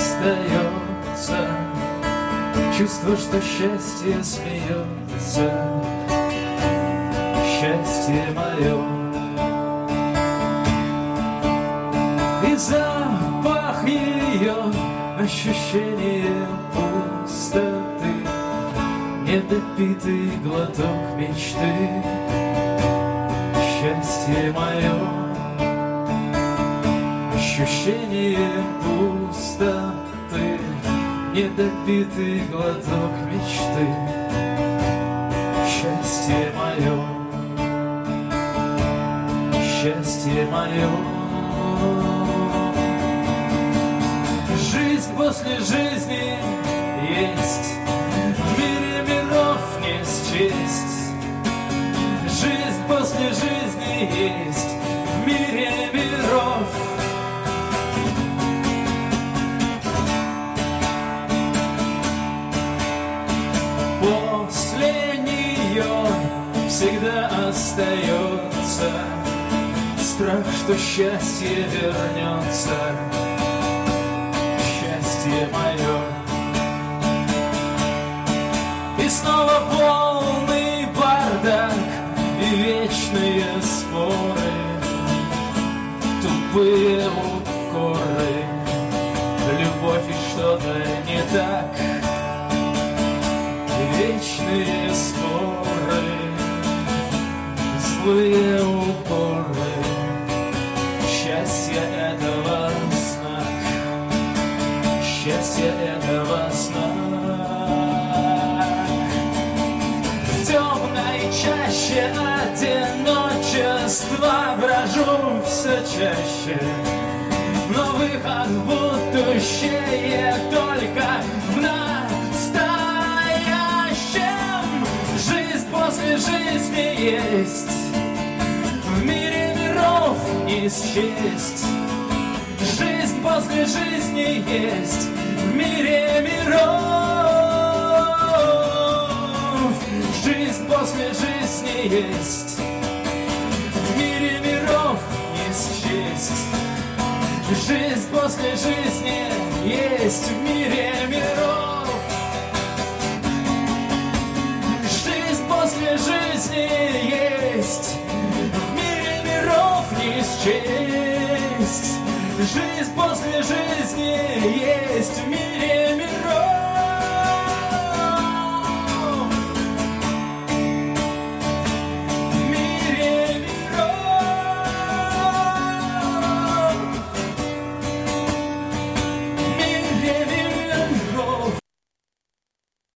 остается чувство, что счастье смеется, счастье мое. И запах ее, ощущение пустоты, недопитый глоток мечты, счастье мое. Ощущение пустоты, недопитый глоток мечты, счастье мое, счастье мое. Жизнь после жизни есть, в мире миров не счесть. Жизнь после жизни есть, в мире миров. После нее всегда остается страх, что счастье вернется, счастье мое. И снова полный бардак и вечные споры, тупые укоры, любовь и что-то не так. Вечные споры, злые упоры, счастье этого знак, счастье этого знак. В темной чаще одиночества брожу все чаще, но выход в будущее только в настоящем. После жизни есть, в мире миров не счесть. Жизнь после жизни есть, в мире миров. Жизнь после жизни есть, в мире миров не счесть. Жизнь после жизни есть, в мире миров. После жизни есть, в мире миров не счесть. Жизнь после жизни есть, в мире